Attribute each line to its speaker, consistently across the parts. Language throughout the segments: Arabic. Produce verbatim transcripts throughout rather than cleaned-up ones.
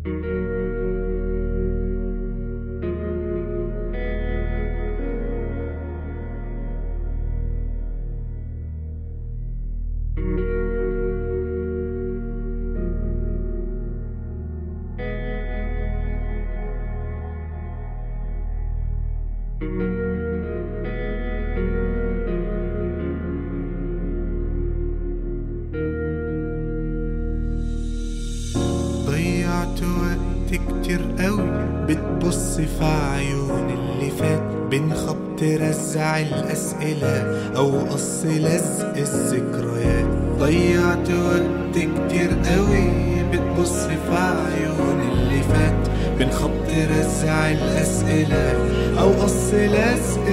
Speaker 1: ضيعت وقت كتير قوي بتبص في عيون اللي فات، بين خبط رزع الأسئلة أو قص لزق الذكريات. ضيعت وقت كتير قوي بتبص في عيون اللي فات، بين خبط رزع الأسئلة أو قص لزق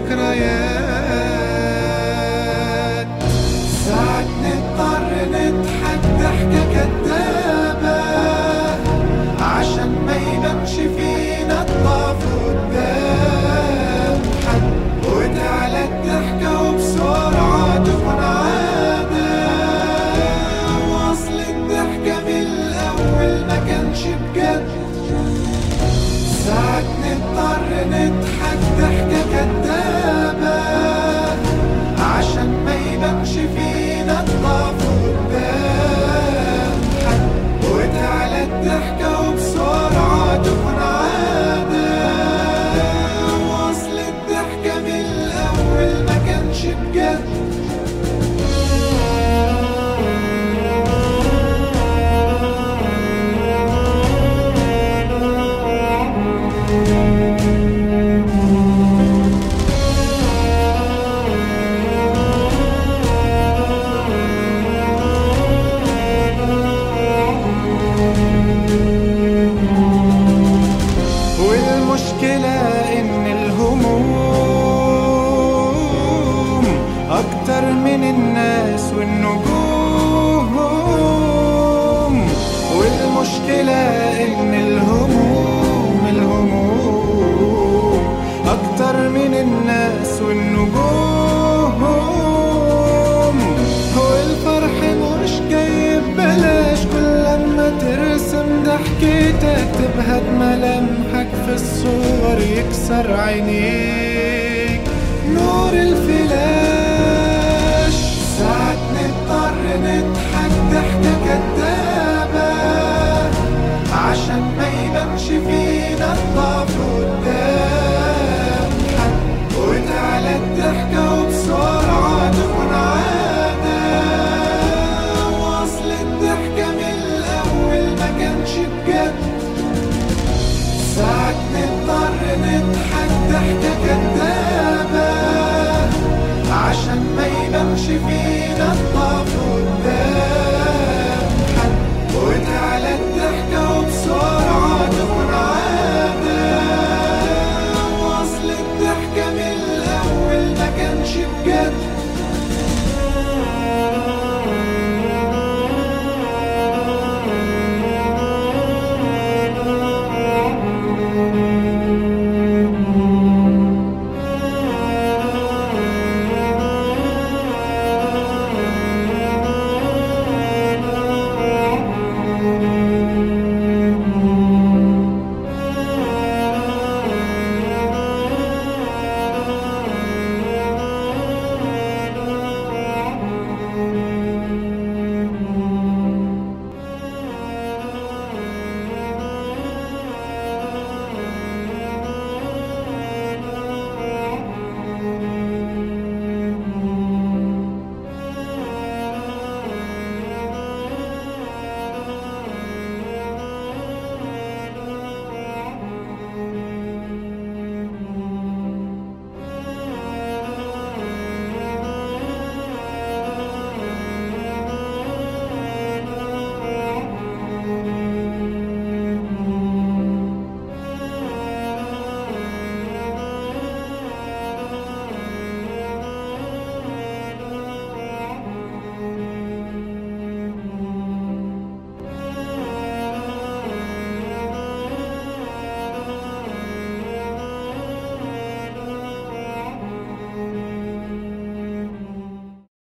Speaker 1: الذكريات. ساعات نضطر نضحك ضحكة كدابة عشان ما يبانش فينا الضعف قدام حد، وتعلى الضحكة وبسرعة تكون عادة، وأصل الضحكة من الأول ما كانش بجد. ساعات نضطر نضحك ضحكة كدابة عشان ما يبانش فينا الضعف قدام حد، وتعلى الضحكة وبسرعة تكون عادة، وأصل الضحكة من الأول ما كانش بجد. والمشكلة إن الهموم أكتر من الناس والنجوم. والمشكلة إن الهموم الهموم أكتر من الناس والنجوم. هو الفرح مش جاي ببلاش، كل لما ترسم ضحكتك تبهت ملامحك في الصور يكسر عينيك نور الفلاش. ساعات نضطر نضحك ضحكة